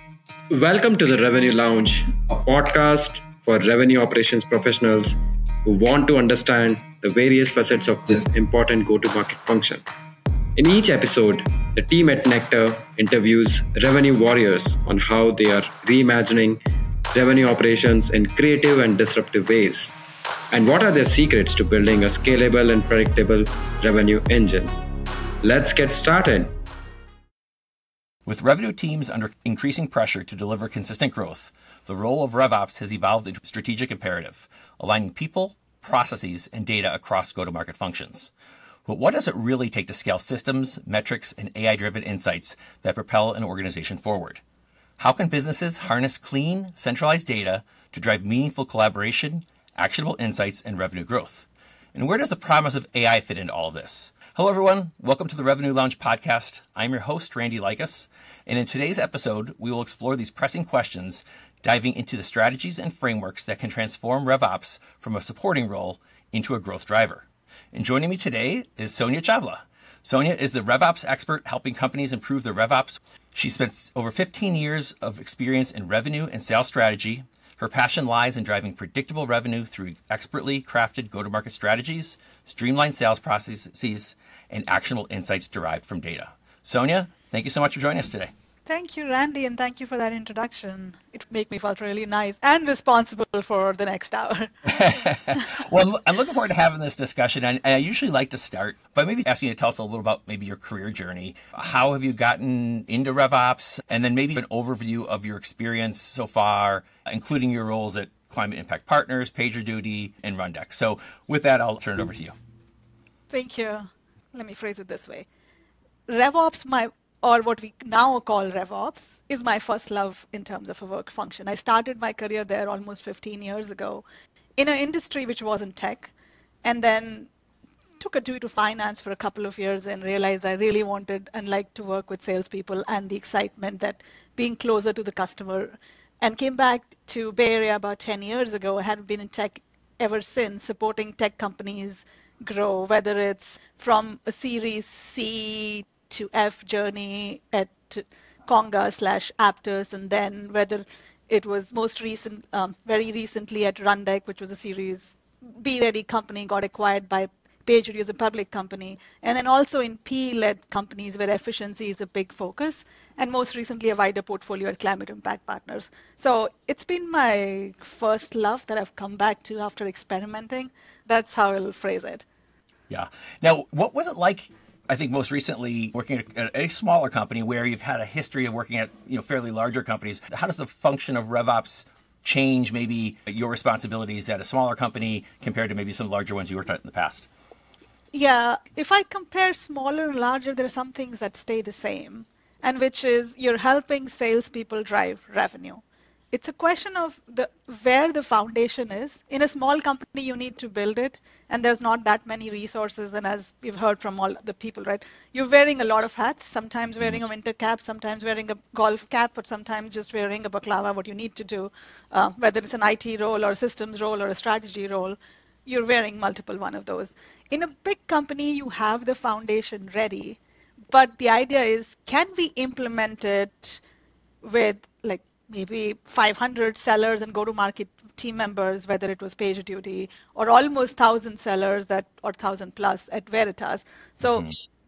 Welcome to the Revenue Lounge, a podcast for revenue operations professionals who want to understand the various facets of this important go to market function. In each episode, the team at Nectar interviews revenue warriors on how they are reimagining revenue operations in creative and disruptive ways, and what are their secrets to building a scalable and predictable revenue engine. Let's get started. With revenue teams under increasing pressure to deliver consistent growth, the role of RevOps has evolved into a strategic imperative, aligning people, processes, and data across go-to-market functions. But what does it really take to scale systems, metrics, and AI-driven insights that propel an organization forward? How can businesses harness clean, centralized data to drive meaningful collaboration, actionable insights, and revenue growth? And where does the promise of AI fit into all of this? Hello, everyone. Welcome to the Revenue Lounge podcast. I'm your host, Randy Likas. And in today's episode, we will explore these pressing questions, diving into the strategies and frameworks that can transform RevOps from a supporting role into a growth driver. And joining me today is Sonia Chawla. Sonia is the RevOps expert helping companies improve their RevOps. She spent over 15 years of experience in revenue and sales strategy. Her passion lies in driving predictable revenue through expertly crafted go-to-market strategies, streamlined sales processes, and actionable insights derived from data. Sonia, thank you so much for joining us today. Thank you, Randy, and thank you for that introduction. It made me feel really nice and responsible for the next hour. Well, I'm looking forward to having this discussion, and I usually like to start by maybe asking you to tell us a little about maybe your career journey. How have you gotten into RevOps, and then maybe an overview of your experience so far, including your roles at Climate Impact Partners, PagerDuty, and Rundeck. So with that, I'll turn it over to you. Thank you. Let me phrase it this way. RevOps, or what we now call RevOps, is my first love in terms of a work function. I started my career there almost 15 years ago in an industry which wasn't tech, and then took a due to finance for a couple of years and realized I really wanted and liked to work with salespeople and the excitement that being closer to the customer, and came back to Bay Area about 10 years ago. I had been in tech ever since, supporting tech companies grow, whether it's from a Series C to F journey at Conga/Aptus, and then whether it was very recently at Rundeck, which was a Series B ready company, got acquired by PagerDuty as a public company, and then also in P-led companies where efficiency is a big focus, and most recently a wider portfolio at Climate Impact Partners. So it's been my first love that I've come back to after experimenting. That's how I'll phrase it. Yeah. Now, what was it like, I think most recently, working at a smaller company where you've had a history of working at fairly larger companies? How does the function of RevOps change maybe your responsibilities at a smaller company compared to maybe some larger ones you worked at in the past? Yeah, if I compare smaller and larger, there are some things that stay the same, and which is you're helping salespeople drive revenue. It's a question of where the foundation is. In a small company, you need to build it, and there's not that many resources. And as we've heard from all the people, right, you're wearing a lot of hats, sometimes wearing a winter cap, sometimes wearing a golf cap, but sometimes just wearing a baklava, what you need to do, whether it's an IT role or a systems role or a strategy role. You're wearing multiple one of those. In a big company, you have the foundation ready, but the idea is, can we implement it with maybe 500 sellers and go-to-market team members, whether it was PagerDuty, or almost 1,000 sellers or 1,000 plus at Veritas. So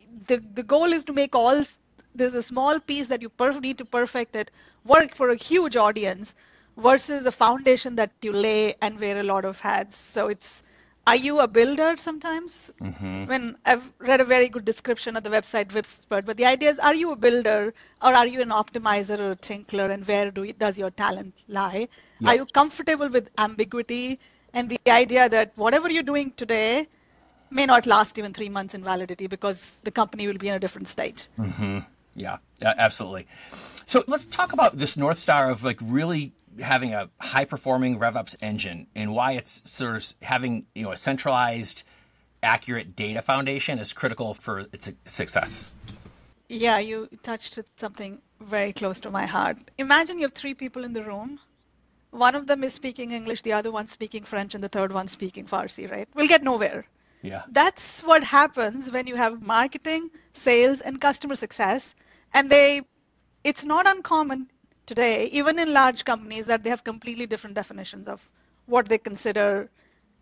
the goal is to make there's a small piece that you need to perfect it, work for a huge audience, versus a foundation that you lay and wear a lot of hats. So are you a builder sometimes? When I've read a very good description of the website Whispered, but the idea is, are you a builder or are you an optimizer or a tinkler, and where does your talent lie? Yep. Are you comfortable with ambiguity and the idea that whatever you're doing today may not last even 3 months in validity because the company will be in a different stage? Yeah, absolutely. So let's talk about this North Star of really having a high-performing RevOps engine and why it's sort of having a centralized, accurate data foundation is critical for its success. Yeah, you touched something very close to my heart. Imagine you have 3 people in the room. One of them is speaking English, the other one speaking French, and the third one speaking Farsi, right? We'll get nowhere. Yeah. That's what happens when you have marketing, sales, and customer success, and it's not uncommon today, even in large companies, that they have completely different definitions of what they consider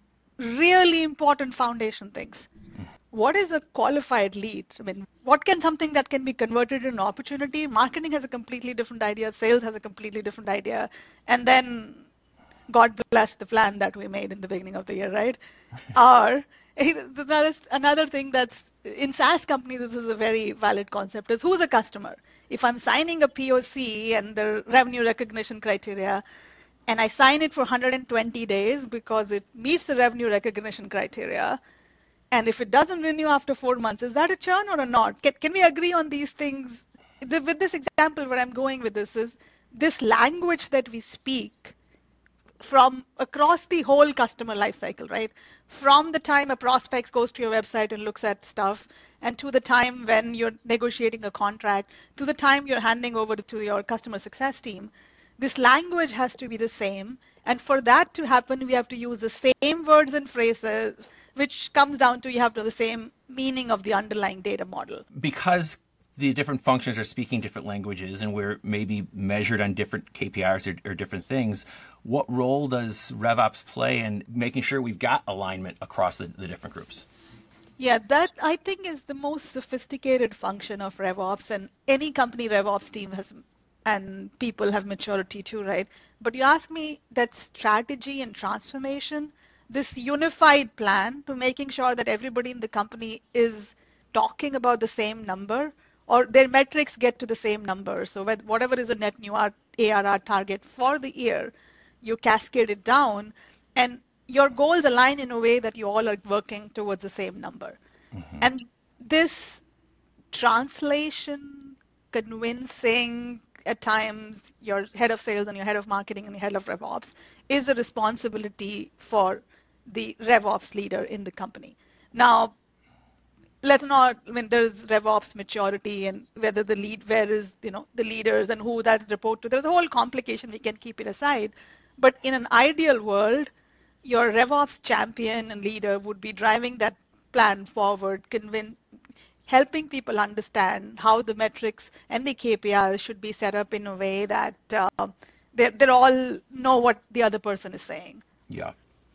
really important foundation things. What is a qualified lead? I mean, what can something that can be converted into an opportunity? Marketing has a completely different idea. Sales has a completely different idea. And then God bless the plan that we made in the beginning of the year, right? Or that is another thing that's in SaaS companies, this is a very valid concept, is who's a customer? If I'm signing a POC and the revenue recognition criteria, and I sign it for 120 days because it meets the revenue recognition criteria, and if it doesn't renew after 4 months, is that a churn or a not? Can we agree on these things? With this example, where I'm going with this is this language that we speak from across the whole customer lifecycle, right? From the time a prospect goes to your website and looks at stuff, and to the time when you're negotiating a contract, to the time you're handing over to your customer success team, this language has to be the same. And for that to happen, we have to use the same words and phrases, which comes down to you have to the same meaning of the underlying data model. Because the different functions are speaking different languages and we're maybe measured on different KPIs or different things, what role does RevOps play in making sure we've got alignment across the different groups? Yeah, that I think is the most sophisticated function of RevOps, and any company RevOps team has, and people have maturity too, right? But you ask me that strategy and transformation, this unified plan to making sure that everybody in the company is talking about the same number, or their metrics get to the same number. So whatever is a net new ARR target for the year, you cascade it down, and your goals align in a way that you all are working towards the same number. Mm-hmm. And this translation, convincing at times your head of sales and your head of marketing and your head of RevOps is a responsibility for the RevOps leader in the company. Now, let's not, I mean, there's RevOps maturity and whether the lead, where is, the leaders and who that report to. There's a whole complication. We can keep it aside. But in an ideal world, your RevOps champion and leader would be driving that plan forward, helping people understand how the metrics and the KPIs should be set up in a way that they all know what the other person is saying. Yeah.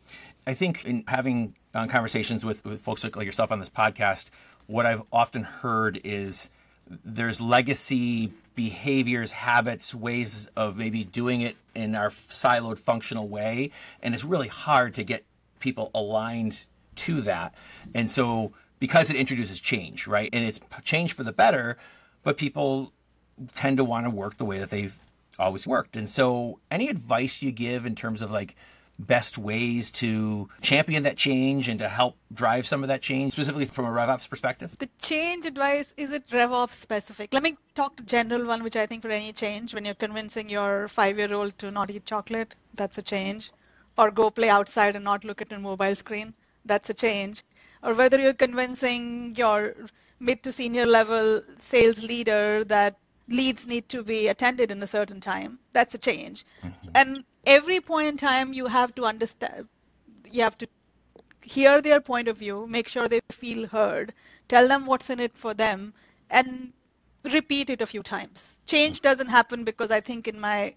I think in having conversations with folks like yourself on this podcast, what I've often heard is there's legacy behaviors, habits, ways of maybe doing it in our siloed functional way. And it's really hard to get people aligned to that. And so because it introduces change, right? And it's change for the better, but people tend to want to work the way that they've always worked. And so any advice you give in terms of like best ways to champion that change and to help drive some of that change, specifically from a RevOps perspective? The change advice, is it RevOps specific? Let me talk to general one, which I think for any change, when you're convincing your 5-year-old to not eat chocolate, that's a change. Or go play outside and not look at a mobile screen, that's a change. Or whether you're convincing your mid to senior level sales leader that leads need to be attended in a certain time, that's a change. Mm-hmm. And every point in time, you have to understand, you have to hear their point of view, make sure they feel heard, tell them what's in it for them, and repeat it a few times. Change doesn't happen because I think in my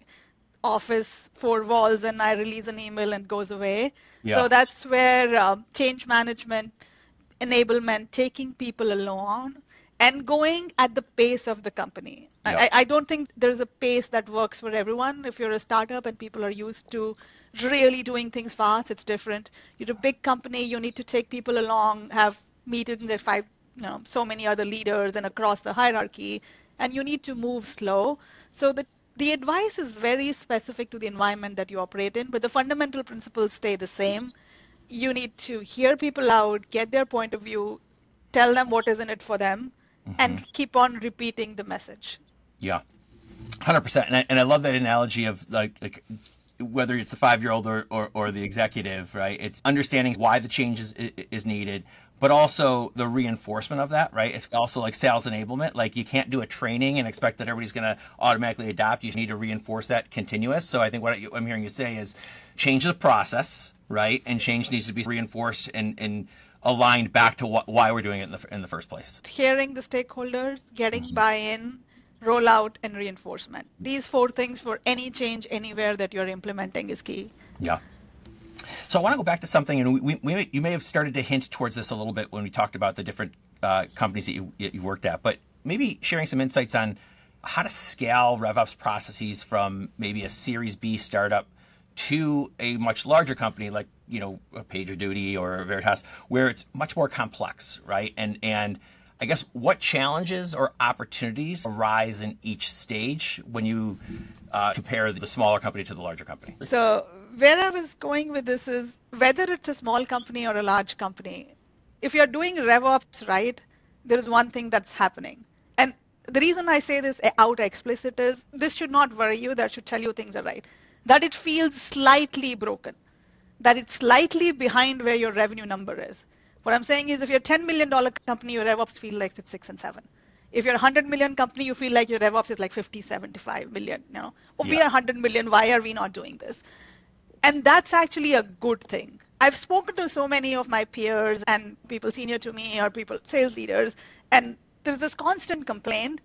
office 4 walls and I release an email and it goes away. Yeah. So that's where change management, enablement, taking people along, and going at the pace of the company. Yep. I don't think there's a pace that works for everyone. If you're a startup and people are used to really doing things fast, it's different. You're a big company, you need to take people along, have meetings at so many other leaders and across the hierarchy, and you need to move slow. So the advice is very specific to the environment that you operate in, but the fundamental principles stay the same. You need to hear people out, get their point of view, tell them what is in it for them, mm-hmm. and keep on repeating the message. Yeah, 100%. And I love that analogy of like whether it's the 5-year-old or the executive, right? It's understanding why the change is needed, but also the reinforcement of that, right? It's also like sales enablement. Like you can't do a training and expect that everybody's going to automatically adapt. You need to reinforce that continuous. So I think what I'm hearing you say is change the process, right? And change needs to be reinforced and aligned back to why we're doing it in the first place. Hearing the stakeholders, getting mm-hmm. buy-in, rollout, and reinforcement. These 4 things for any change anywhere that you're implementing is key. Yeah. So I want to go back to something, and you may have started to hint towards this a little bit when we talked about the different companies that you've worked at, but maybe sharing some insights on how to scale RevOps processes from maybe a Series B startup to a much larger company like, a PagerDuty or Veritas, where it's much more complex, right? And I guess what challenges or opportunities arise in each stage when you compare the smaller company to the larger company? So where I was going with this is whether it's a small company or a large company, if you're doing RevOps right, there is one thing that's happening. And the reason I say this out explicit is this should not worry you, that should tell you things are right. That it feels slightly broken, that it's slightly behind where your revenue number is. What I'm saying is if you're a $10 million company, your RevOps feel like it's 6 and 7. If you're a 100 million company, you feel like your RevOps is like 50, 75 million. We are 100 million, why are we not doing this? And that's actually a good thing. I've spoken to so many of my peers and people senior to me or people, sales leaders, and there's this constant complaint.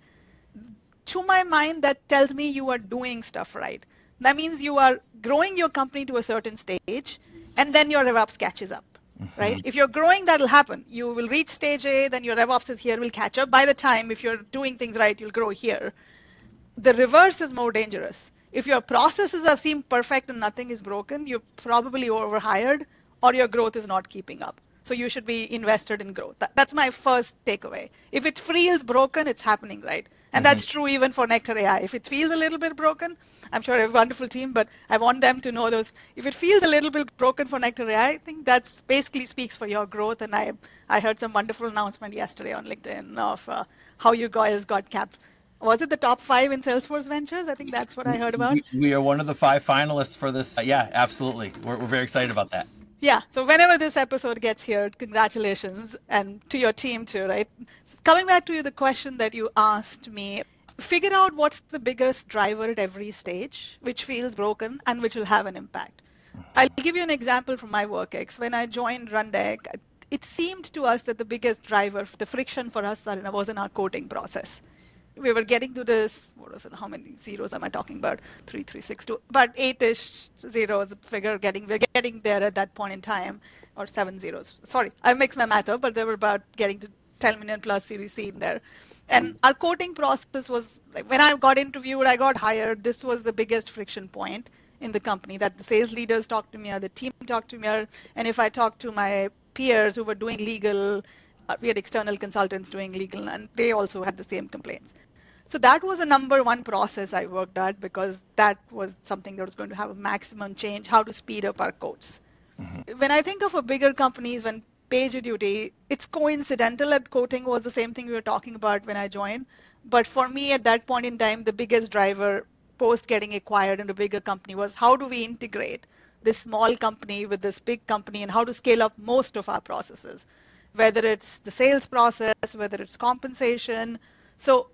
To my mind, that tells me you are doing stuff right. That means you are growing your company to a certain stage, and then your RevOps catches up, right? If you're growing, that'll happen. You will reach stage A, then your RevOps is here, will catch up. By the time, if you're doing things right, you'll grow here. The reverse is more dangerous. If your processes seem perfect and nothing is broken, you're probably overhired or your growth is not keeping up. So you should be invested in growth. That's my first takeaway. If it feels broken, it's happening right. And that's true even for Nectar AI. If it feels a little bit broken, I'm sure I have a wonderful team, but I want them to know those. If it feels a little bit broken for Nectar AI, I think that's basically speaks for your growth. And I heard some wonderful announcement yesterday on LinkedIn of how you guys got capped. Was it the top 5 in Salesforce Ventures? I think that's what I heard about. We are one of the 5 finalists for this. Yeah, absolutely. We're very excited about that. Yeah, so whenever this episode gets here, congratulations, and to your team too, right? Coming back to the question that you asked me, figure out what's the biggest driver at every stage, which feels broken and which will have an impact. I'll give you an example from my WorkX. When I joined Rundeck, it seemed to us that the biggest driver, the friction for us was in our coding process. We were getting to this, how many zeros am I talking about? 3, 3, 6, 2, about 8-ish zeros figure we're getting there at that point in time, or 7 zeros. Sorry, I mixed my math up, but they were about getting to 10 million plus Series C in there. And our coding process was, like, when I got interviewed, I got hired, this was the biggest friction point in the company, that the sales leaders talked to me, or the team talked to me, and if I talked to my peers who were doing legal, we had external consultants doing legal, and they also had the same complaints. So that was a number one process I worked at, because that was something that was going to have a maximum change, how to speed up our codes. When I think of a bigger companies, when PagerDuty, it's coincidental that coding was the same thing we were talking about when I joined. But for me at that point in time, the biggest driver post getting acquired in a bigger company was how do we integrate this small company with this big company, and how to scale up most of our processes, whether it's the sales process, whether it's compensation. So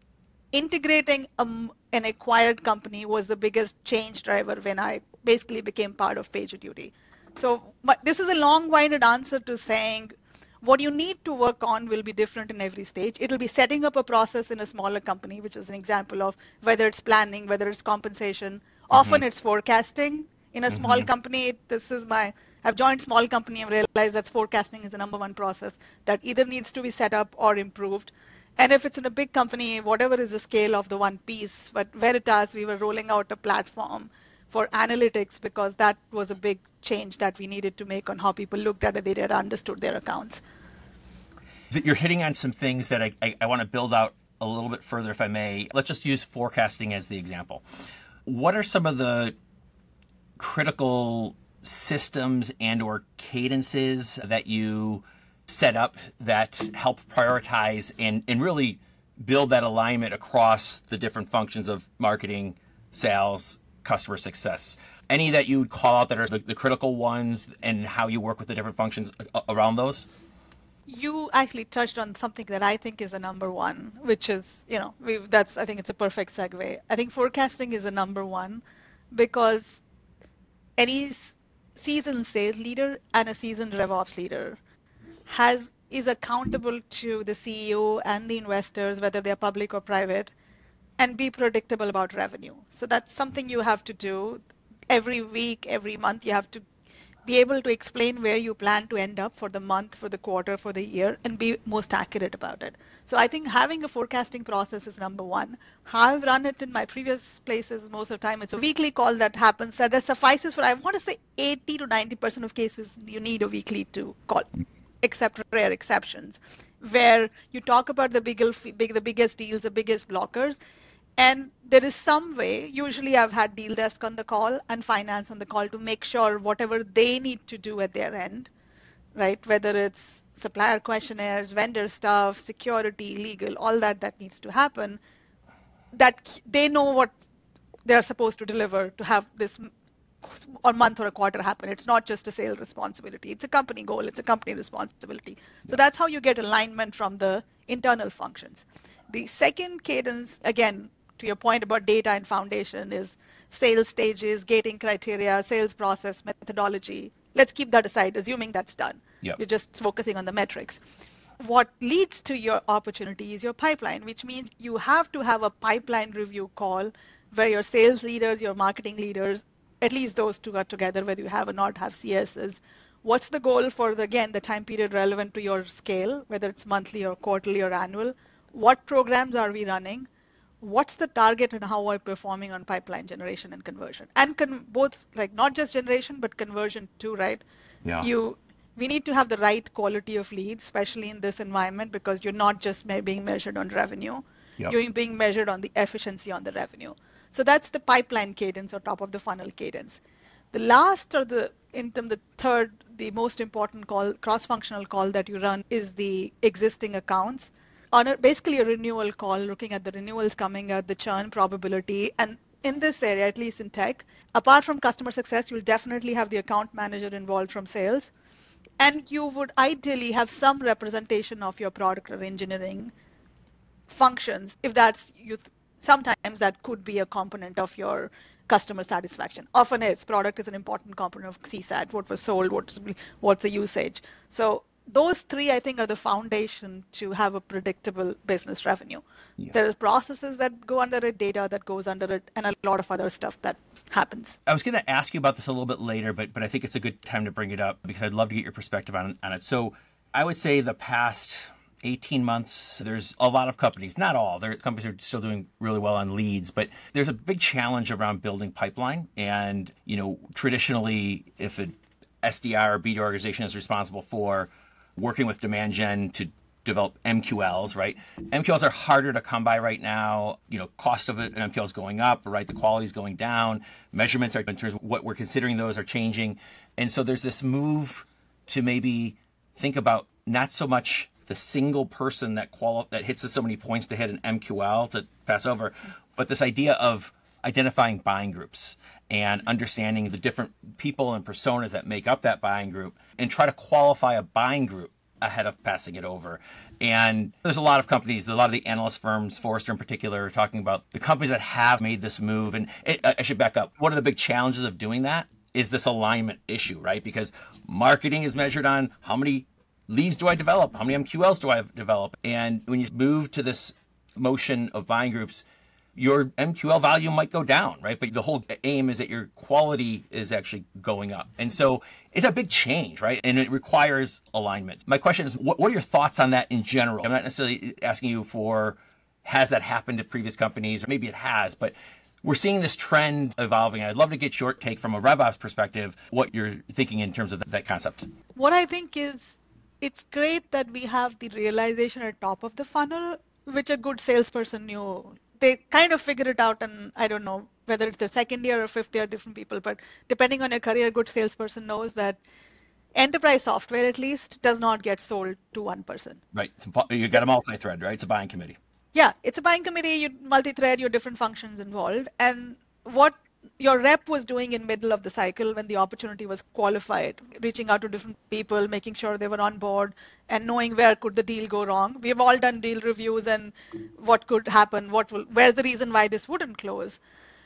integrating an acquired company was the biggest change driver when I basically became part of PagerDuty. So this is a long-winded answer to saying what you need to work on will be different in every stage. It'll be setting up a process in a smaller company, which is an example of whether it's planning, whether it's compensation. Often it's forecasting. In a small company, I've joined small company and realized that forecasting is the number one process that either needs to be set up or improved. And if it's in a big company, whatever is the scale of the one piece, but Veritas, we were rolling out a platform for analytics because that was a big change that we needed to make on how people looked at it, they had understood their accounts. You're hitting on some things that I want to build out a little bit further, if I may. Let's just use forecasting as the example. What are some of the critical systems and or cadences that you set up that help prioritize and really build that alignment across the different functions of marketing, sales, customer success? Any that you would call out that are the critical ones, and how you work with the different functions around those? You actually touched on something that I think is a number one, which is, I think it's a perfect segue. I think forecasting is a number one because any seasoned sales leader and a seasoned RevOps leader is accountable to the CEO and the investors, whether they're public or private, and be predictable about revenue. So that's something you have to do every week, every month. You have to be able to explain where you plan to end up for the month, for the quarter, for the year, and be most accurate about it. So I think having a forecasting process is number one. How I've run it in my previous places, most of the time, it's a weekly call that happens that suffices for, I want to say 80 to 90% of cases, you need a weekly to call, except rare exceptions, where you talk about the biggest deals, the biggest blockers, and there is some way, usually I've had deal desk on the call and finance on the call to make sure whatever they need to do at their end, right? Whether it's supplier questionnaires, vendor stuff, security, legal, all that needs to happen, that they know what they're supposed to deliver to have this or month or a quarter happen. It's not just a sales responsibility. It's a company goal. It's a company responsibility. So that's how you get alignment from the internal functions. The second cadence, again, to your point about data and foundation, is sales stages, gating criteria, sales process, methodology. Let's keep that aside, assuming that's done. Yep. You're just focusing on the metrics. What leads to your opportunity is your pipeline, which means you have to have a pipeline review call where your sales leaders, your marketing leaders, at least those two are together, whether you have or not have CSs. What's the goal for, the time period relevant to your scale, whether it's monthly or quarterly or annual? What programs are we running? What's the target and how are we performing on pipeline generation and conversion? And both, like not just generation, but conversion too, right? Yeah. We need to have the right quality of leads, especially in this environment, because you're not just being measured on revenue. Yep. You're being measured on the efficiency on the revenue. So that's the pipeline cadence or top of the funnel cadence. The last or the third, the most important call, cross-functional call that you run is the existing accounts. On basically a renewal call, looking at the renewals coming out, the churn probability, and in this area, at least in tech, apart from customer success, you'll definitely have the account manager involved from sales. And you would ideally have some representation of your product or engineering functions. If that's you, sometimes that could be a component of your customer satisfaction. Often is. Product is an important component of CSAT. What was sold, what's the usage. So those three, I think, are the foundation to have a predictable business revenue. Yeah. There are processes that go under it, data that goes under it, and a lot of other stuff that happens. I was going to ask you about this a little bit later, but I think it's a good time to bring it up because I'd love to get your perspective on it. So I would say the past 18 months, there's a lot of companies, not all, there are companies who are still doing really well on leads, but there's a big challenge around building pipeline. And, traditionally, if an SDR or BD organization is responsible for working with demand gen to develop MQLs, right? MQLs are harder to come by right now. Cost of an MQL is going up, right? The quality is going down. Measurements are, in terms of what we're considering, those are changing. And so there's this move to maybe think about not so much the single person that hits so many points to hit an MQL to pass over, but this idea of identifying buying groups and understanding the different people and personas that make up that buying group and try to qualify a buying group ahead of passing it over. And there's a lot of companies, a lot of the analyst firms, Forrester in particular, are talking about the companies that have made this move. And I should back up. One of the big challenges of doing that is this alignment issue, right? Because marketing is measured on how many leads do I develop? How many MQLs do I develop? And when you move to this motion of buying groups, your MQL value might go down, right? But the whole aim is that your quality is actually going up. And so it's a big change, right? And it requires alignment. My question is, what are your thoughts on that in general? I'm not necessarily asking you for, has that happened at previous companies? Or maybe it has, but we're seeing this trend evolving. I'd love to get your take from a RevOps perspective, what you're thinking in terms of that concept. What I think is, it's great that we have the realization at top of the funnel, which a good salesperson knew. They kind of figure it out, and I don't know whether it's the second year or fifth year, different people, but depending on your career, a good salesperson knows that enterprise software, at least, does not get sold to one person. Right. You got a multi-thread, right? It's a buying committee. Yeah, it's a buying committee, you multi-thread, your different functions involved. And what your rep was doing in middle of the cycle when the opportunity was qualified, reaching out to different people, making sure they were on board and knowing where could the deal go wrong. We've all done deal reviews and what could happen, where's the reason why this wouldn't close.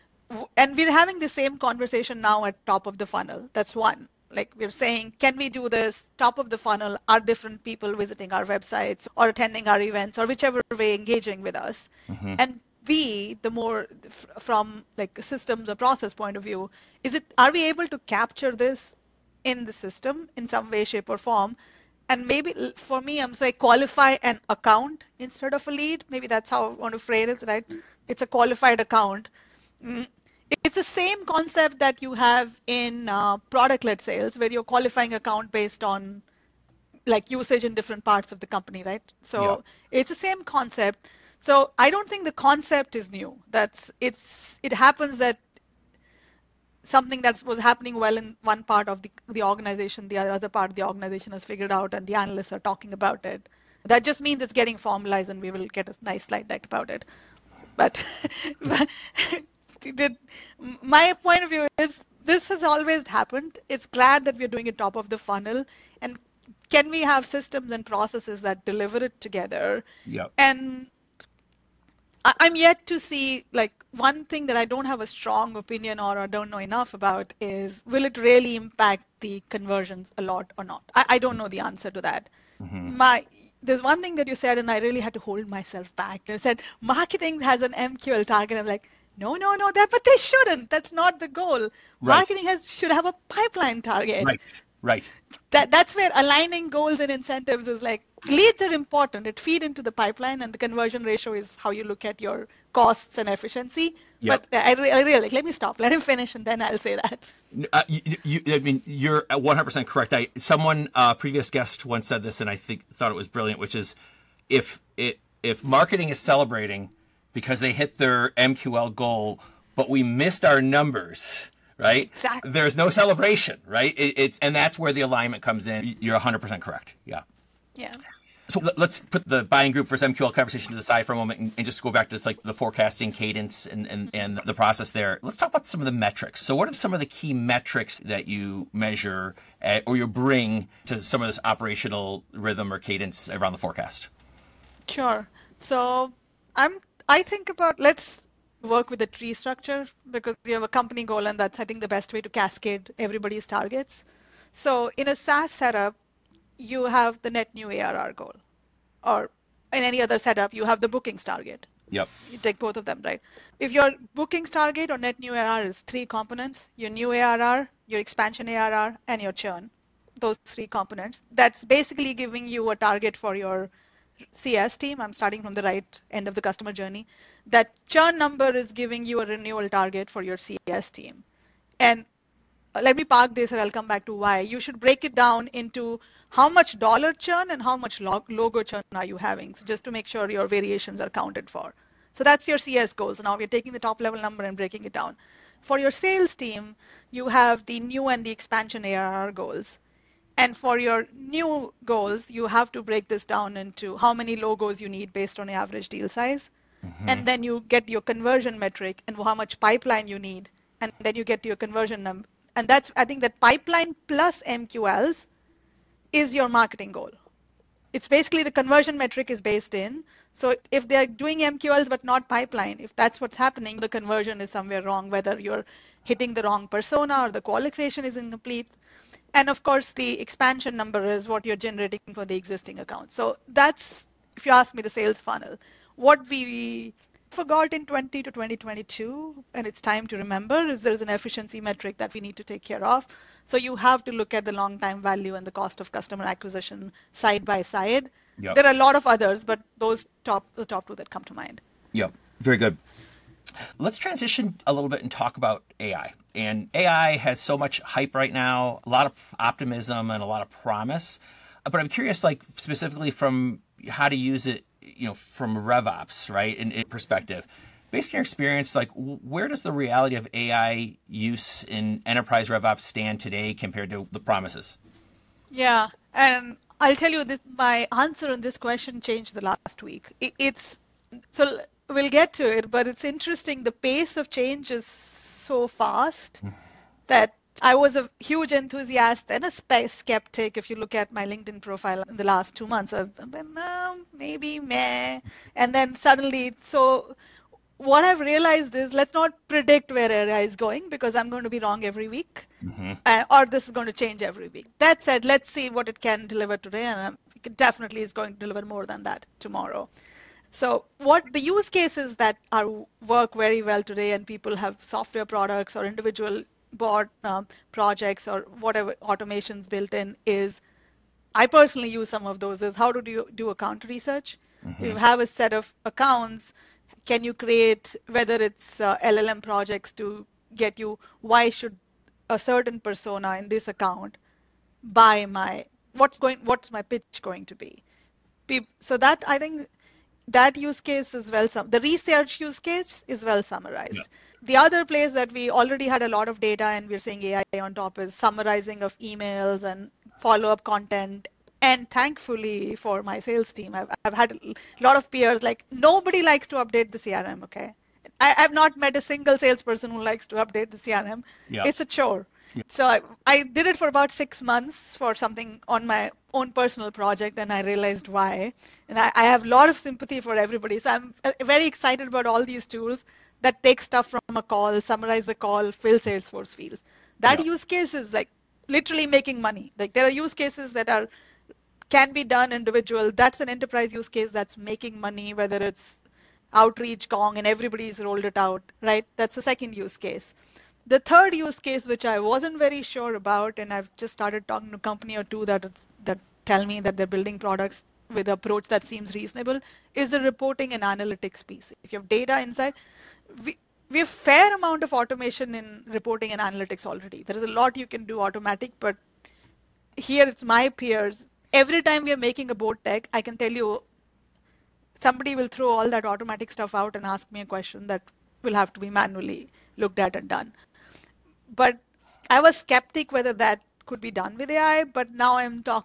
And we're having the same conversation now at top of the funnel. That's one. Like we're saying, can we do this? Top of the funnel, are different people visiting our websites or attending our events or whichever way engaging with us? Mm-hmm. And B, the more from like a systems or process point of view, are we able to capture this in the system in some way, shape, or form? And maybe for me, I'm saying qualify an account instead of a lead. Maybe that's how I want to phrase it, right? It's a qualified account. It's the same concept that you have in product-led sales, where you're qualifying account based on like usage in different parts of the company, right? So it's the same concept. So I don't think the concept is new. It happens that something that was happening well in one part of the organization, the other part of the organization has figured out, and the analysts are talking about it. That just means it's getting formalized, and we will get a nice slide deck about it. But my point of view is this has always happened. It's glad that we're doing it top of the funnel, and can we have systems and processes that deliver it together? Yep. And I'm yet to see, like, one thing that I don't have a strong opinion or don't know enough about is, will it really impact the conversions a lot or not? I don't know the answer to that. There's one thing that you said, and I really had to hold myself back. You said marketing has an MQL target. I'm like, no, but they shouldn't. That's not the goal. Right. Marketing should have a pipeline target. Right. That's where aligning goals and incentives is like, leads are important. It feed into the pipeline, and the conversion ratio is how you look at your costs and efficiency. Yep. But I really, let me stop. Let him finish, and then I'll say that. I mean, you're 100% correct. Someone, previous guest once said this, and I thought it was brilliant, which is if marketing is celebrating because they hit their MQL goal, but we missed our numbers, right? Exactly. There's no celebration, right? And that's where the alignment comes in. You're 100% correct. Yeah. Yeah. So let's put the buying group versus MQL conversation to the side for a moment and just go back to like the forecasting cadence and the process there. Let's talk about some of the metrics. So what are some of the key metrics that you measure or you bring to some of this operational rhythm or cadence around the forecast? Sure. So I think about, let's work with the tree structure, because you have a company goal, and that's, I think, the best way to cascade everybody's targets. So in a SaaS setup, you have the net new ARR goal, or in any other setup, you have the bookings target. Yep. You take both of them, right? If your bookings target or net new ARR is 3 components, your new ARR, your expansion ARR, and your churn, those 3 components, that's basically giving you a target for your CS team. I'm starting from the right end of the customer journey. That churn number is giving you a renewal target for your CS team. And let me park this and I'll come back to why. You should break it down into how much dollar churn and how much logo churn are you having, so just to make sure your variations are counted for. So that's your CS goals. Now we're taking the top level number and breaking it down. For your sales team, you have the new and the expansion ARR goals. And for your new goals, you have to break this down into how many logos you need based on your average deal size. And then you get your conversion metric and how much pipeline you need. And then you get your conversion number. And that's, I think, that pipeline plus MQLs is your marketing goal. It's basically the conversion metric is based in. So if they're doing MQLs but not pipeline, if that's what's happening, the conversion is somewhere wrong, whether you're hitting the wrong persona or the qualification is incomplete. And of course, the expansion number is what you're generating for the existing account. So that's, if you ask me, the sales funnel. What we forgot in 2020 to 2022, and it's time to remember, is there's an efficiency metric that we need to take care of. So you have to look at the long time value and the cost of customer acquisition side by side. Yep. There are a lot of others, but those the top 2 that come to mind. Yep, very good. Let's transition a little bit and talk about AI. And AI has so much hype right now, a lot of optimism and a lot of promise. But I'm curious, like specifically from how to use it, from RevOps, right, in perspective. Based on your experience, like where does the reality of AI use in enterprise RevOps stand today compared to the promises? Yeah, and I'll tell you this, my answer on this question changed the last week. So we'll get to it, but it's interesting. The pace of change is so fast that I was a huge enthusiast and a skeptic. If you look at my LinkedIn profile in the last 2 months, I've been, maybe meh. And then suddenly, so what I've realized is, let's not predict where AI is going, because I'm going to be wrong every week, or this is going to change every week. That said, let's see what it can deliver today, and it definitely is going to deliver more than that tomorrow. So what the use cases that work very well today, and people have software products or individual board projects or whatever automations built in, is I personally use some of those. Is how do you do account research? You have a set of accounts. Can you create, whether it's LLM projects to get you, why should a certain persona in this account buy what's my pitch going to be? So that, I think, that use case is the research use case is well summarized. Yeah. The other place that we already had a lot of data and we're seeing AI on top is summarizing of emails and follow-up content. And thankfully for my sales team, I've had a lot of peers, like nobody likes to update the CRM, okay? I've not met a single salesperson who likes to update the CRM. Yeah. It's a chore. Yeah. So I did it for about 6 months for something on my own personal project, and I realized why. And I have a lot of sympathy for everybody. So I'm very excited about all these tools that take stuff from a call, summarize the call, fill Salesforce fields. That use case is like literally making money. Like there are use cases that can be done individual. That's an enterprise use case that's making money, whether it's Outreach, Gong, and everybody's rolled it out, right? That's the second use case. The third use case, which I wasn't very sure about, and I've just started talking to a company or two that tell me that they're building products with an approach that seems reasonable, is the reporting and analytics piece. If you have data inside, we have a fair amount of automation in reporting and analytics already. There is a lot you can do automatic, but here it's my peers. Every time we are making a board tech, I can tell you somebody will throw all that automatic stuff out and ask me a question that will have to be manually looked at and done. But I was skeptic whether that could be done with AI, but now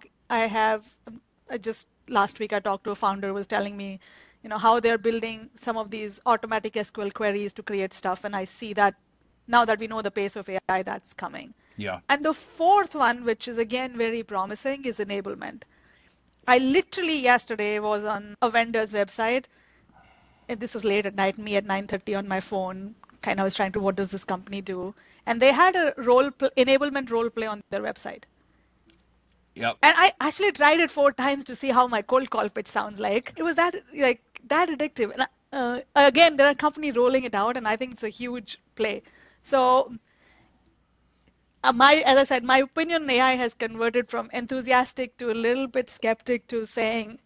just last week I talked to a founder who was telling me, how they're building some of these automatic SQL queries to create stuff. And I see that now that we know the pace of AI that's coming. Yeah. And the fourth one, which is again very promising, is enablement. I literally yesterday was on a vendor's website, and this was late at night, me at 9:30 on my phone, kind of was trying to, what does this company do? And they had a enablement role play on their website. Yep. And I actually tried it 4 times to see how my cold call pitch sounds like. It was that addictive. And again, there are companies rolling it out, and I think it's a huge play. So as I said, my opinion on AI has converted from enthusiastic to a little bit skeptic to saying,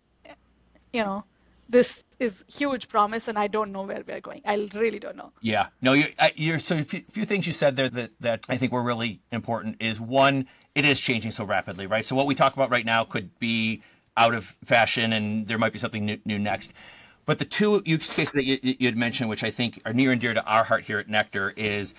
this is huge promise, and I don't know where we're going. I really don't know. Yeah. No, so a few things you said there that I think were really important is, one, it is changing so rapidly, right? So what we talk about right now could be out of fashion, and there might be something new next. But the two use cases that you had mentioned, which I think are near and dear to our heart here at Nectar, is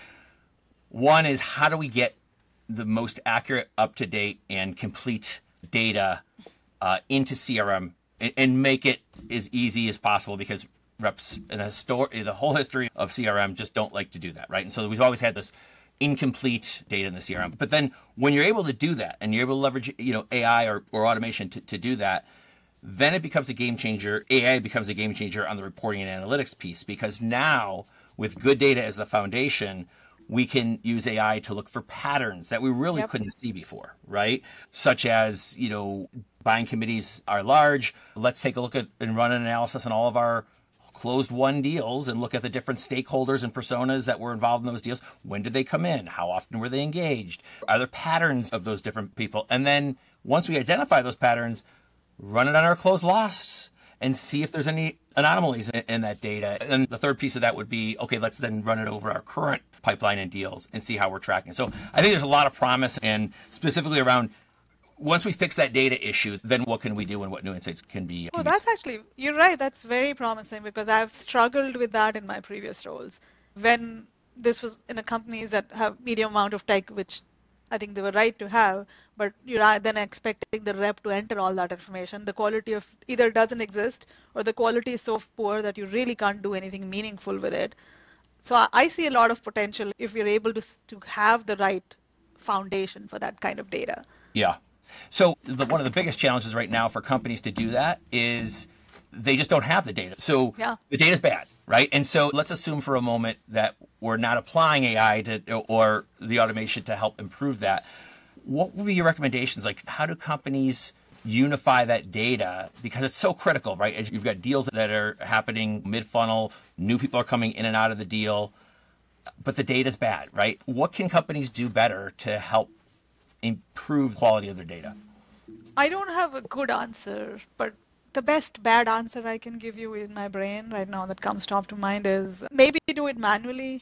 one is, how do we get the most accurate, up-to-date, and complete data into CRM and make it as easy as possible, because reps in the whole history of CRM just don't like to do that, right? And so we've always had this incomplete data in the CRM. But then when you're able to do that, and you're able to leverage AI or automation to do that, then it becomes a game changer. AI becomes a game changer on the reporting and analytics piece, because now with good data as the foundation, we can use AI to look for patterns that we really couldn't see before, right? Such as, buying committees are large. Let's take a look at and run an analysis on all of our closed won deals and look at the different stakeholders and personas that were involved in those deals. When did they come in? How often were they engaged? Are there patterns of those different people? And then once we identify those patterns, run it on our closed loss and see if there's any anomalies in that data. And the third piece of that would be, okay, let's then run it over our current pipeline and deals and see how we're tracking. So I think there's a lot of promise, and specifically around, once we fix that data issue, then what can we do and what new insights can be? Well, that's actually, you're right. That's very promising, because I've struggled with that in my previous roles. When this was in a companies that have medium amount of tech, which I think they were right to have, but you're then expecting the rep to enter all that information. The quality of either doesn't exist, or the quality is so poor that you really can't do anything meaningful with it. So I see a lot of potential if you're able to have the right foundation for that kind of data. Yeah. So one of the biggest challenges right now for companies to do that is they just don't have the data. So the data's bad, right? And so let's assume for a moment that we're not applying AI or the automation to help improve that. What would be your recommendations? Like, how do companies unify that data because it's so critical, right? As you've got deals that are happening mid-funnel, new people are coming in and out of the deal, but the data's bad, right? What can companies do better to help improve quality of their data? I don't have a good answer, but the best bad answer I can give you in my brain right now that comes top to mind is maybe do it manually.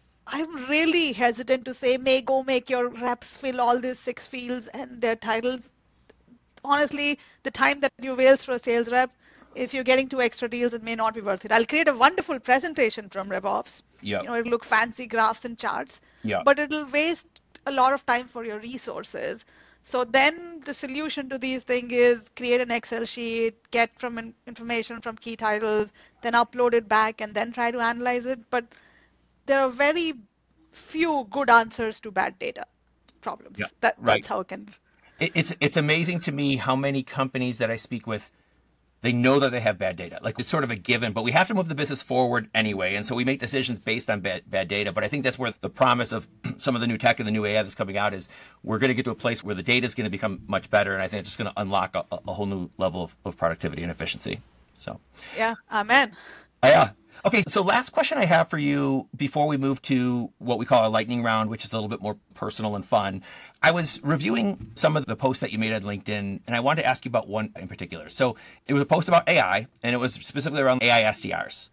I'm really hesitant to say, make your reps fill all these 6 fields and their titles. Honestly, the time that you waste for a sales rep, if you're getting 2 extra deals, it may not be worth it. I'll create a wonderful presentation from RevOps. Yeah. It'll look fancy graphs and charts, Yeah. but it'll waste a lot of time for your resources. So then the solution to these things is create an Excel sheet, get information from key titles, then upload it back and then try to analyze it. But there are very few good answers to bad data problems. Yeah, That's how it can. It's amazing to me how many companies that I speak with, they know that they have bad data. Like it's sort of a given, but we have to move the business forward anyway. And so we make decisions based on bad data. But I think that's where the promise of some of the new tech and the new AI that's coming out is we're going to get to a place where the data is going to become much better. And I think it's just going to unlock a whole new level of productivity and efficiency. So, yeah, amen. Yeah. Okay, so last question I have for you before we move to what we call our lightning round, which is a little bit more personal and fun. I was reviewing some of the posts that you made on LinkedIn, and I wanted to ask you about one in particular. So it was a post about AI, and it was specifically around AI SDRs.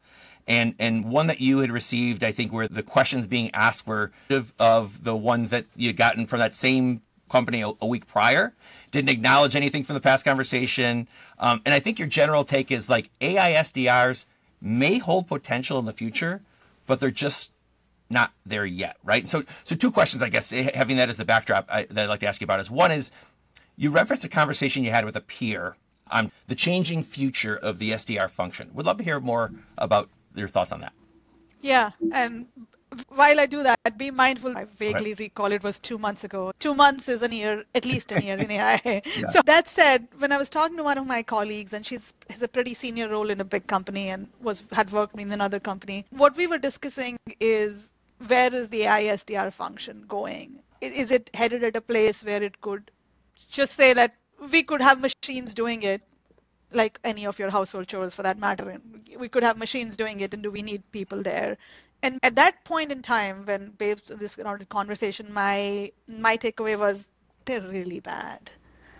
And one that you had received, I think, where the questions being asked were of the ones that you had gotten from that same company a week prior, didn't acknowledge anything from the past conversation. And I think your general take is like AI SDRs may hold potential in the future, but they're just not there yet, right? So 2 questions, I guess, having that as the backdrop that I'd like to ask you about is one is you referenced a conversation you had with a peer on the changing future of the SDR function. Would love to hear more about your thoughts on that. Yeah, and while I do that, be mindful. I vaguely recall it was 2 months ago. 2 months is a year, at least a year in AI. Yeah. So that said, when I was talking to one of my colleagues, and she's has a pretty senior role in a big company and had worked in another company, what we were discussing is where is the AI SDR function going? Is it headed at a place where it could just say that we could have machines doing it, like any of your household chores for that matter, and we could have machines doing it, and do we need people there? And at that point in time, when based on this conversation, my takeaway was they're really bad.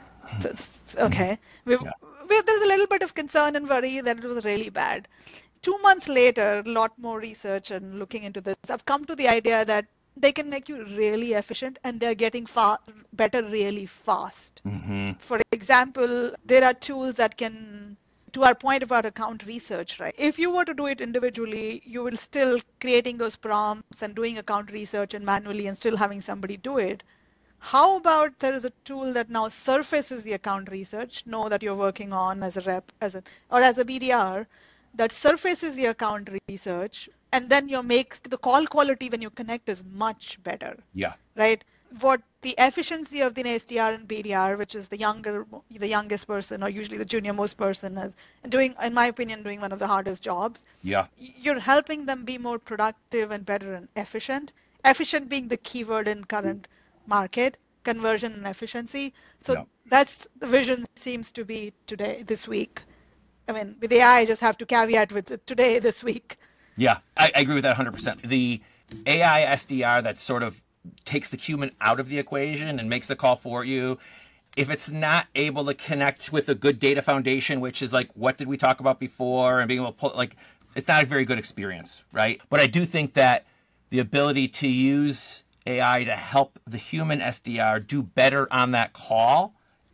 So okay, there's a little bit of concern and worry that it was really bad. 2 months later, a lot more research and looking into this, I've come to the idea that they can make you really efficient, and they're getting better really fast. Mm-hmm. For example, there are tools that can, to our point about account research, right? If you were to do it individually, you will still creating those prompts and doing account research and manually and still having somebody do it. How about there is a tool that now surfaces the account research, know that you're working on as a rep, or as a BDR, that surfaces the account research, and then the call quality when you connect is much better. Yeah. Right? What the efficiency of the SDR and BDR, which is the youngest person or usually the junior most person, is doing, in my opinion, doing one of the hardest jobs. Yeah. You're helping them be more productive and better and efficient. Efficient being the keyword in current market, conversion and efficiency. So that's the vision seems to be this week. I mean, with AI, I just have to caveat with today, this week. Yeah, I agree with that 100%. The AI SDR that sort of takes the human out of the equation and makes the call for you, if it's not able to connect with a good data foundation, which is like, what did we talk about before, and being able to pull, like, it's not a very good experience, right? But I do think that the ability to use AI to help the human SDR do better on that call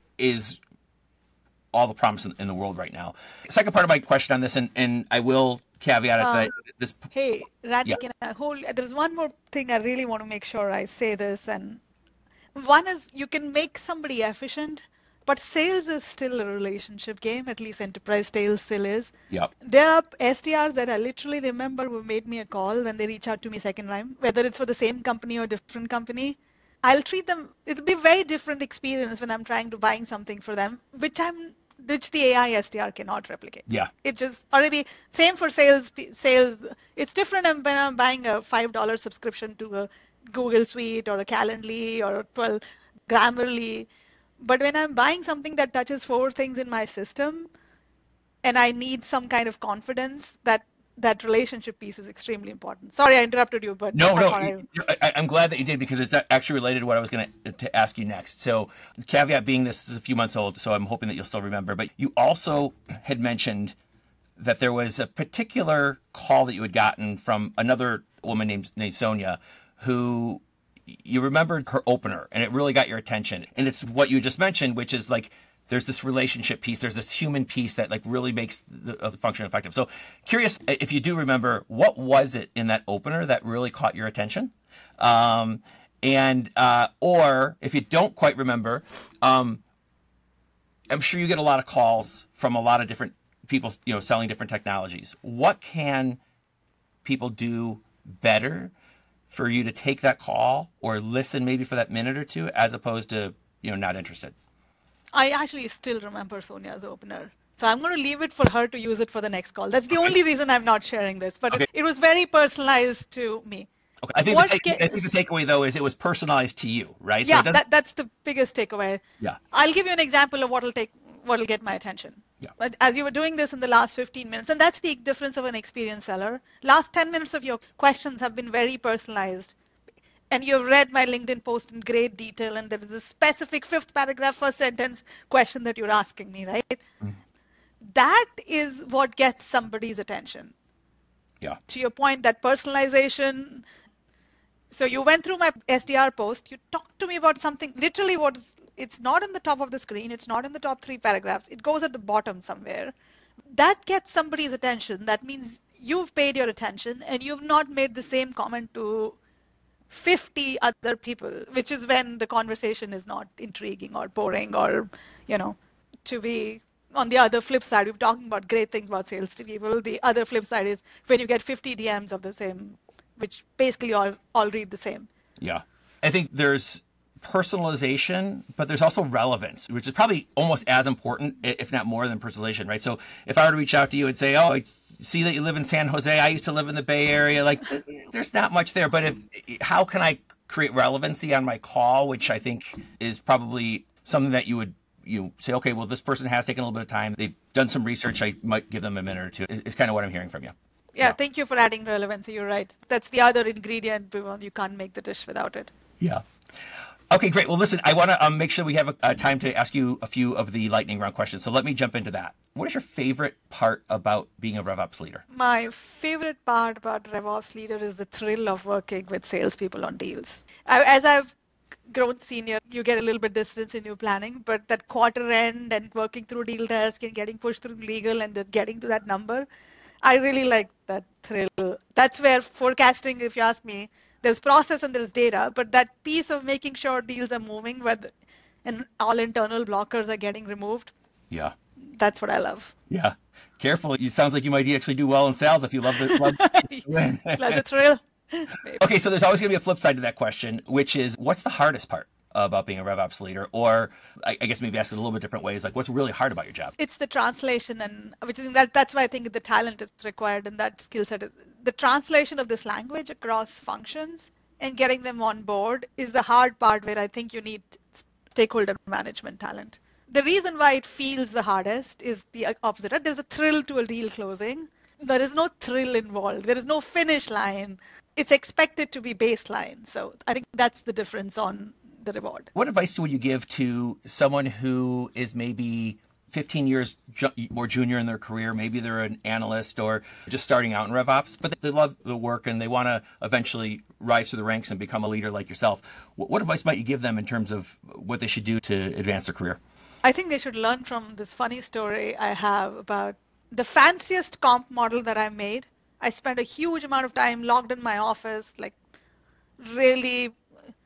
is all the promise in the world right now. Second part of my question on this, and I will caveat it that this. Hey, Randy, there's one more thing I really want to make sure I say this. And one is you can make somebody efficient, but sales is still a relationship game. At least enterprise sales still is. Yep. There are SDRs that I literally remember who made me a call when they reach out to me second time, whether it's for the same company or different company. I'll treat them. It'll be a very different experience when I'm trying to buying something for them, which the AI SDR cannot replicate. Yeah. It just already, same for sales. It's different when I'm buying a $5 subscription to a Google Suite or a Calendly or a 12 Grammarly. But when I'm buying something that touches 4 things in my system and I need some kind of confidence, that relationship piece is extremely important. Sorry, I interrupted you, but No, I no, thought I'm glad that you did because it's actually related to what I was going to ask you next. So, the caveat being this is a few months old, so I'm hoping that you'll still remember. But you also had mentioned that there was a particular call that you had gotten from another woman named Sonia, who you remembered her opener, and it really got your attention. And it's what you just mentioned, which is like there's this relationship piece, there's this human piece that like really makes the function effective. So curious if you do remember, what was it in that opener that really caught your attention? Or if you don't quite remember, I'm sure you get a lot of calls from a lot of different people, selling different technologies. What can people do better for you to take that call or listen maybe for that minute or two, as opposed to, not interested? I actually still remember Sonia's opener. So I'm going to leave it for her to use it for the next call. That's the only reason I'm not sharing this, but it was very personalized to me. Okay. I think the takeaway, though, is it was personalized to you, right? Yeah, so that's the biggest takeaway. Yeah. I'll give you an example of what'll get my attention. Yeah. But as you were doing this in the last 15 minutes, and that's the difference of an experienced seller. Last 10 minutes of your questions have been very personalized. And you've read my LinkedIn post in great detail, and there is a specific 5th paragraph, 1st sentence question that you're asking me, right? Mm-hmm. That is what gets somebody's attention. Yeah. To your point, that personalization. So you went through my SDR post, you talked to me about something, literally it's not in the top of the screen, it's not in the top 3 paragraphs, it goes at the bottom somewhere. That gets somebody's attention. That means you've paid your attention and you've not made the same comment to 50 other people, which is when the conversation is not intriguing or boring or, to be on the other flip side, we're talking about great things about sales to people. The other flip side is when you get 50 DMs of the same, which basically all read the same. Yeah. I think there's personalization, but there's also relevance, which is probably almost as important, if not more than personalization, right? So if I were to reach out to you and say, oh, I see that you live in San Jose, I used to live in the Bay Area, like there's not much there, but how can I create relevancy on my call, which I think is probably something that you would say, okay, well, this person has taken a little bit of time. They've done some research. I might give them a minute or two. It's kind of what I'm hearing from you. Yeah, thank you for adding relevancy. You're right. That's the other ingredient. You can't make the dish without it. Yeah. Okay, great. Well, listen, I want to make sure we have time to ask you a few of the lightning round questions. So let me jump into that. What is your favorite part about being a RevOps leader? My favorite part about RevOps leader is the thrill of working with salespeople on deals. As I've grown senior, you get a little bit distance in your planning, but that quarter end and working through deal desk and getting pushed through legal and then getting to that number, I really like that thrill. That's where forecasting, if you ask me, there's process and there's data, but that piece of making sure deals are moving and all internal blockers are getting removed. Yeah. That's what I love. Yeah. Careful. It sounds like you might actually do well in sales if you love the win. Like the thrill. Okay, so there's always going to be a flip side to that question, which is what's the hardest part about being a RevOps leader? Or I guess maybe ask it a little bit different ways, like what's really hard about your job? It's the translation, and which is that's why I think the talent is required and that skill set. The translation of this language across functions and getting them on board is the hard part where I think you need stakeholder management talent. The reason why it feels the hardest is the opposite. There's a thrill to a deal closing. There is no thrill involved. There is no finish line. It's expected to be baseline. So I think that's the difference on the reward. What advice would you give to someone who is maybe 15 years more junior in their career? Maybe they're an analyst or just starting out in RevOps, but they love the work and they want to eventually rise through the ranks and become a leader like yourself. What advice might you give them in terms of what they should do to advance their career? I think they should learn from this funny story I have about the fanciest comp model that I made. I spent a huge amount of time logged in my office, like really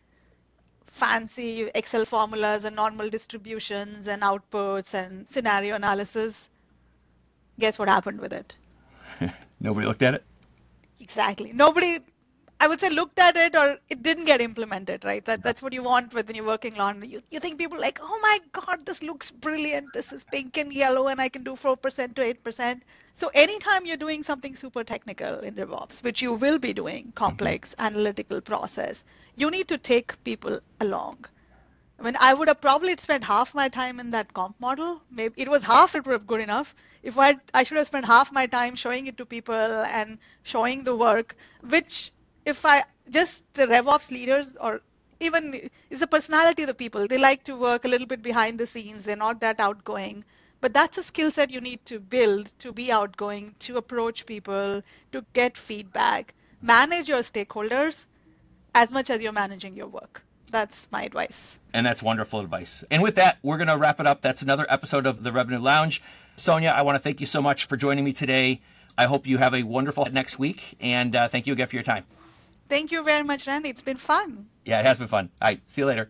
fancy Excel formulas and normal distributions and outputs and scenario analysis. Guess what happened with it? Nobody looked at it? Exactly. Nobody, I would say, looked at it, or it didn't get implemented, right? That's what you want when you're working on. You think people like, oh my God, this looks brilliant. This is pink and yellow and I can do 4% to 8%. So anytime you're doing something super technical in RevOps, which you will be doing, complex analytical process, you need to take people along. I mean, I would have probably spent half my time in that comp model. Maybe it was half, it would have good enough. If I should have spent half my time showing it to people and showing the work, which if I just the RevOps leaders or even is the personality of the people. They like to work a little bit behind the scenes. They're not that outgoing. But that's a skill set you need to build to be outgoing, to approach people, to get feedback, manage your stakeholders as much as you're managing your work. That's my advice. And that's wonderful advice. And with that, we're going to wrap it up. That's another episode of the Revenue Lounge. Sonia, I want to thank you so much for joining me today. I hope you have a wonderful next week. And thank you again for your time. Thank you very much, Randy. It's been fun. Yeah, it has been fun. All right. See you later.